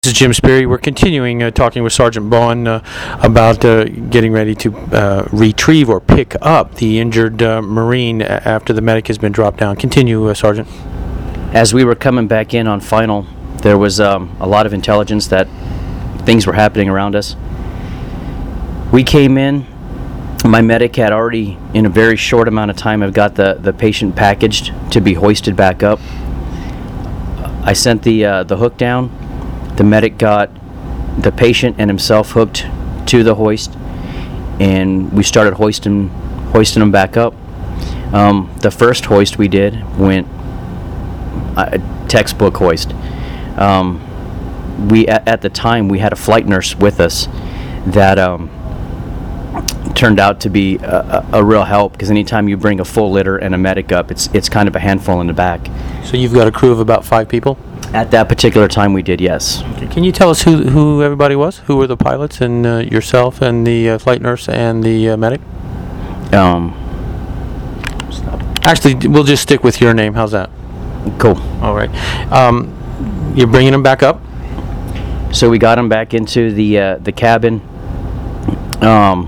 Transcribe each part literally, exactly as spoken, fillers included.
This is Jim Sperry. We're continuing uh, talking with Sergeant Bowen uh, about uh, getting ready to uh, retrieve or pick up the injured uh, Marine a- after the medic has been dropped down. Continue, uh, Sergeant. As we were coming back in on final, there was um, a lot of intelligence that things were happening around us. We came in. My medic had already, in a very short amount of time, have got the, the patient packaged to be hoisted back up. I sent the uh, the hook down. The medic got the patient and himself hooked to the hoist, and we started hoisting hoisting them back up. Um, the first hoist we did went uh, textbook hoist. Um, we at, at the time we had a flight nurse with us that um, turned out to be a, a, a real help, because anytime you bring a full litter and a medic up, it's it's kind of a handful in the back. So you've got a crew of about five people? At that particular time, we did, yes. Can you tell us who who everybody was? Who were the pilots and uh, yourself and the uh, flight nurse and the uh, medic? Um, Actually, d- we'll just stick with your name. How's that? cool. All right. Um, you're bringing them back up? So we got him back into the uh, the cabin um,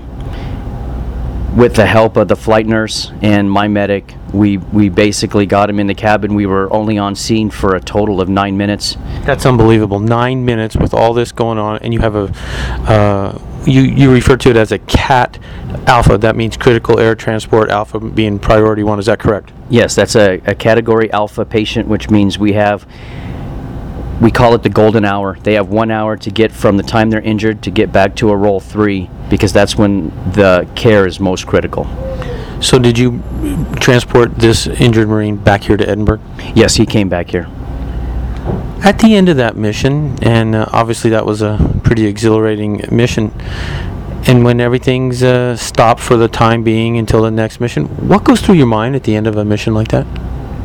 with the help of the flight nurse and my medic. We we basically got him in the cabin. We were only on scene for a total of nine minutes. That's unbelievable. Nine minutes with all this going on, and you have a, uh, you, you refer to it as a CAT Alpha. That means Critical Air Transport Alpha being priority one. Is that correct? Yes, that's a, a category alpha patient, which means we have, we call it the golden hour. They have one hour to get from the time they're injured to get back to a roll three, because that's when the care is most critical. So did you transport this injured Marine back here to Edinburgh? Yes, he came back here. At the end of that mission, and uh, obviously that was a pretty exhilarating mission, and when everything's uh, stopped for the time being until the next mission, what goes through your mind at the end of a mission like that?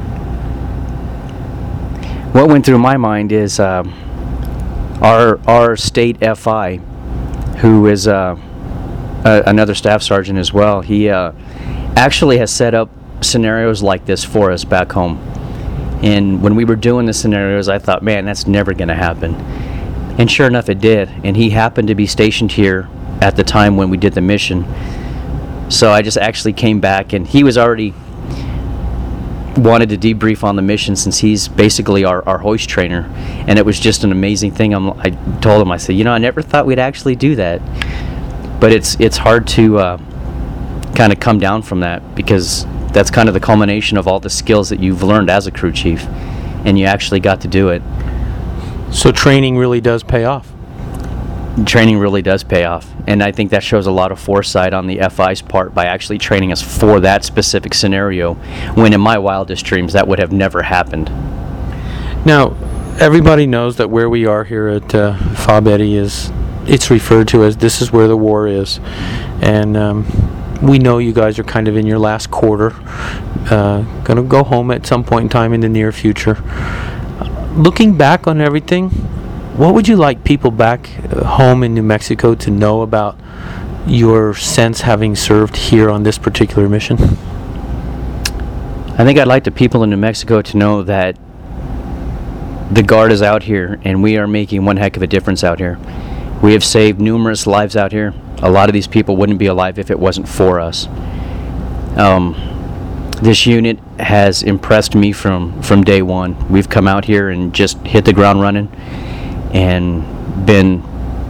What went through my mind is um, our our state F I, who is uh, a, another staff sergeant as well. He uh, actually has set up scenarios like this for us back home. And when we were doing the scenarios, I thought, man, that's never going to happen. And sure enough, it did. And he happened to be stationed here at the time when we did the mission. So I just actually came back, and he was already wanted to debrief on the mission, since he's basically our, our hoist trainer. And it was just an amazing thing. I'm, I told him, I said, you know, I never thought we'd actually do that. But it's it's hard to uh, kind of come down from that, because that's kind of the culmination of all the skills that you've learned as a crew chief, and you actually got to do it. So training really does pay off. Training really does pay off, and I think that shows a lot of foresight on the F I's part by actually training us for that specific scenario, when in my wildest dreams that would have never happened. Now, everybody knows that where we are here at uh, Fob Eddy is, it's referred to as this is where the war is, and um, we know you guys are kind of in your last quarter, uh, going to go home at some point in time in the near future. Uh, looking back on everything, what would you like people back uh, home in New Mexico to know about your sense having served here on this particular mission? I think I'd like the people in New Mexico to know that the Guard is out here, and we are making one heck of a difference out here. We have saved numerous lives out here. A lot of these people wouldn't be alive if it wasn't for us. Um, this unit has impressed me from, from day one. We've come out here and just hit the ground running, and been,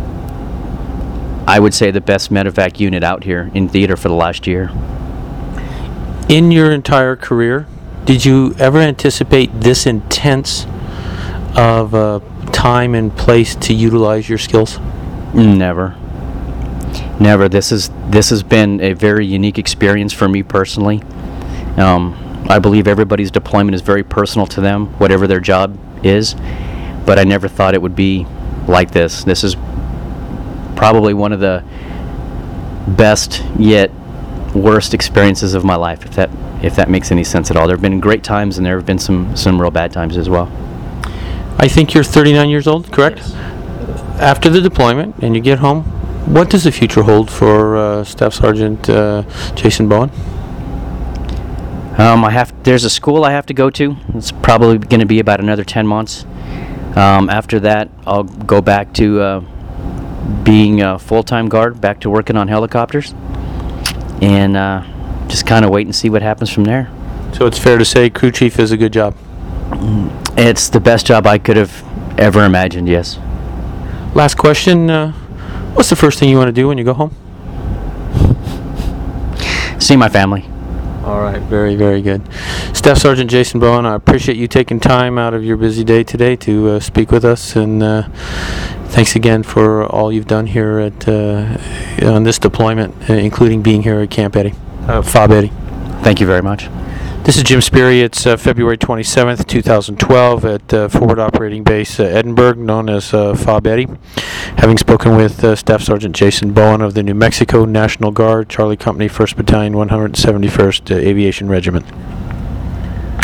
I would say, the best medevac unit out here in theater for the last year. In your entire career, did you ever anticipate this intense of uh, time and place to utilize your skills? Never. Never. This is this has been a very unique experience for me personally. Um, I believe everybody's deployment is very personal to them, whatever their job is. But I never thought it would be like this. This is probably one of the best yet worst experiences of my life, if that if that makes any sense at all. There have been great times, and there have been some some real bad times as well. I think you're thirty-nine years old, correct? Yes. After the deployment and you get home, what does the future hold for uh, Staff Sergeant uh, Jason Bowen? Um, I have there's a school I have to go to. It's probably going to be about another ten months. Um, after that, I'll go back to uh, being a full-time guard, back to working on helicopters, and uh, just kind of wait and see what happens from there. So it's fair to say crew chief is a good job. It's the best job I could have ever imagined, yes. Last question, uh, what's the first thing you want to do when you go home? See my family. All right, very, very good. Staff Sergeant Jason Bowen, I appreciate you taking time out of your busy day today to uh, speak with us, and uh, thanks again for all you've done here at uh, on this deployment, uh, including being here at Camp Eddy, uh, Fob Eddy. Thank you very much. This is Jim Sperry. It's uh, February twenty-seventh, two thousand twelve at uh, Forward Operating Base uh, Edinburgh, known as uh, Fob Eddy. Having spoken with uh, Staff Sergeant Jason Bowen of the New Mexico National Guard, Charlie Company, first Battalion, one hundred seventy-first uh, Aviation Regiment.